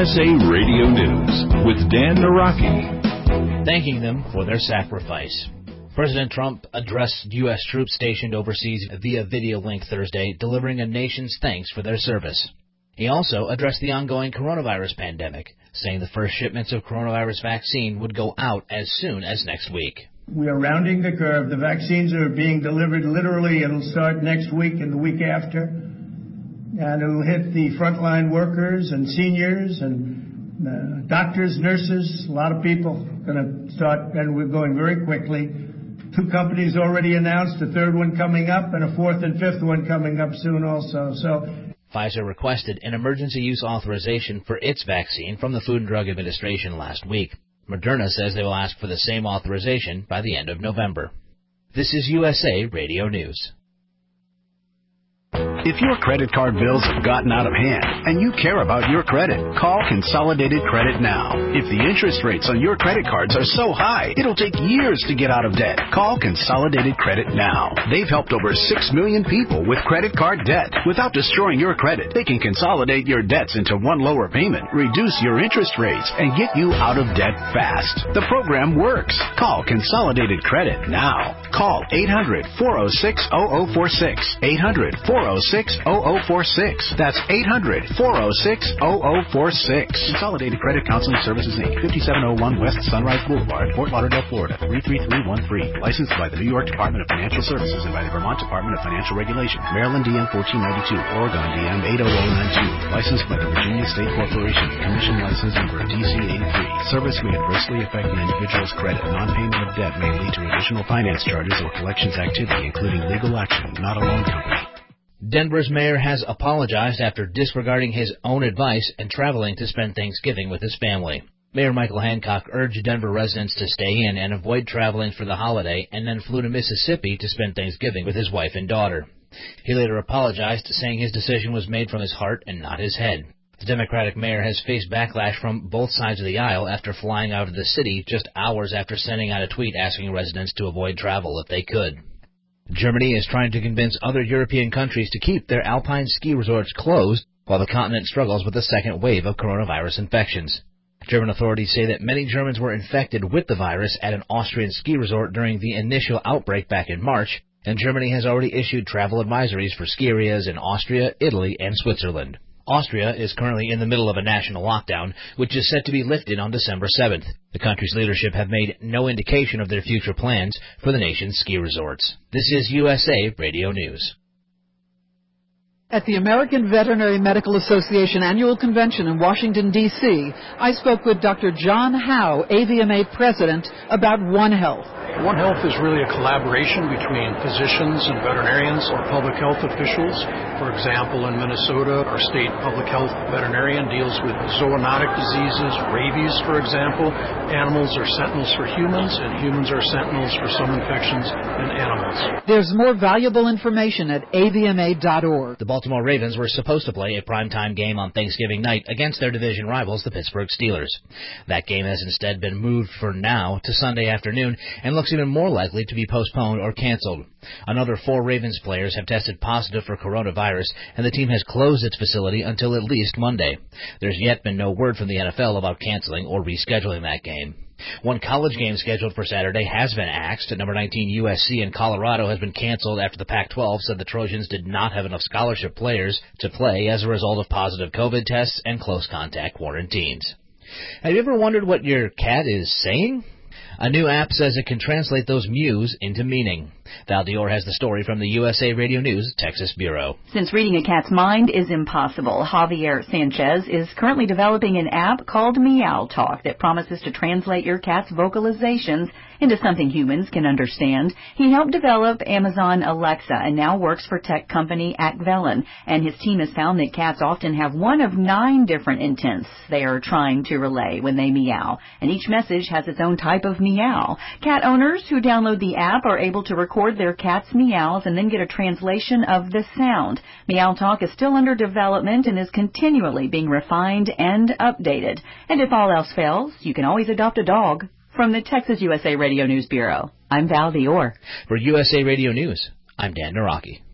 USA Radio News with Dan Naraki. Thanking them for their sacrifice. President Trump addressed U.S. troops stationed overseas via video link Thursday, delivering a nation's thanks for their service. He also addressed the ongoing coronavirus pandemic, saying the first shipments of coronavirus vaccine would go out as soon as next week. We are rounding the curve. The vaccines are being delivered literally. It'll start next week and the week after. And it'll hit the frontline workers and seniors and doctors, nurses, a lot of people going to start, and we're going very quickly. 2 companies already announced, a 3rd one coming up, and a 4th and 5th one coming up soon also. Pfizer requested an emergency use authorization for its vaccine from the Food and Drug Administration last week. Moderna says they will ask for the same authorization by the end of November. This is USA Radio News. If your credit card bills have gotten out of hand and you care about your credit, call Consolidated Credit now. If the interest rates on your credit cards are so high, it'll take years to get out of debt. Call Consolidated Credit now. They've helped over 6 million people with credit card debt. Without destroying your credit, they can consolidate your debts into one lower payment, reduce your interest rates, and get you out of debt fast. The program works. Call Consolidated Credit now. Call 800-406-0046. 800-406-0046. That's 800-406-0046. Consolidated Credit Counseling Services, Inc., 5701 West Sunrise Boulevard, Fort Lauderdale, Florida, 33313. Licensed by the New York Department of Financial Services and by the Vermont Department of Financial Regulation. Maryland DM 1492, Oregon DM 80092. Licensed by the Virginia State Corporation. Commission license number DC 83. Service may adversely affect the individual's credit. Non-payment of debt may lead to additional finance charges or collections activity, including legal action, not a loan company. Denver's mayor has apologized after disregarding his own advice and traveling to spend Thanksgiving with his family. Mayor Michael Hancock urged Denver residents to stay in and avoid traveling for the holiday, and then flew to Mississippi to spend Thanksgiving with his wife and daughter. He later apologized, saying his decision was made from his heart and not his head. The Democratic mayor has faced backlash from both sides of the aisle after flying out of the city just hours after sending out a tweet asking residents to avoid travel if they could. Germany is trying to convince other European countries to keep their alpine ski resorts closed while the continent struggles with a second wave of coronavirus infections. German authorities say that many Germans were infected with the virus at an Austrian ski resort during the initial outbreak back in March, and Germany has already issued travel advisories for ski areas in Austria, Italy, and Switzerland. Austria is currently in the middle of a national lockdown, which is set to be lifted on December 7th. The country's leadership have made no indication of their future plans for the nation's ski resorts. This is USA Radio News. At the American Veterinary Medical Association Annual Convention in Washington, D.C., I spoke with Dr. John Howe, AVMA President, about One Health. One Health is really a collaboration between physicians and veterinarians or public health officials. For example, in Minnesota, our state public health veterinarian deals with zoonotic diseases, rabies, for example. Animals are sentinels for humans, and humans are sentinels for some infections in animals. There's more valuable information at avma.org. The Baltimore Ravens were supposed to play a primetime game on Thanksgiving night against their division rivals, the Pittsburgh Steelers. That game has instead been moved for now to Sunday afternoon and looks even more likely to be postponed or canceled. Another 4 Ravens players have tested positive for coronavirus, and the team has closed its facility until at least Monday. There's yet been no word from the NFL about canceling or rescheduling that game. One college game scheduled for Saturday has been axed. Number 19 USC in Colorado has been canceled after the Pac-12 said the Trojans did not have enough scholarship players to play as a result of positive COVID tests and close contact quarantines. Have you ever wondered what your cat is saying? A new app says it can translate those mews into meaning. Val Dior has the story from the USA Radio News Texas Bureau. Since reading a cat's mind is impossible, Javier Sanchez is currently developing an app called Meow Talk that promises to translate your cat's vocalizations into something humans can understand. He helped develop Amazon Alexa and now works for tech company Acvellon. And his team has found that cats often have one of 9 different intents they are trying to relay when they meow. And each message has its own type of meow. Cat owners who download the app are able to record their cat's meows and then get a translation of the sound. Meow Talk is still under development and is continually being refined and updated. And if all else fails, you can always adopt a dog. From the Texas USA Radio News Bureau, I'm Val Dior. For USA Radio News, I'm Dan Naraki.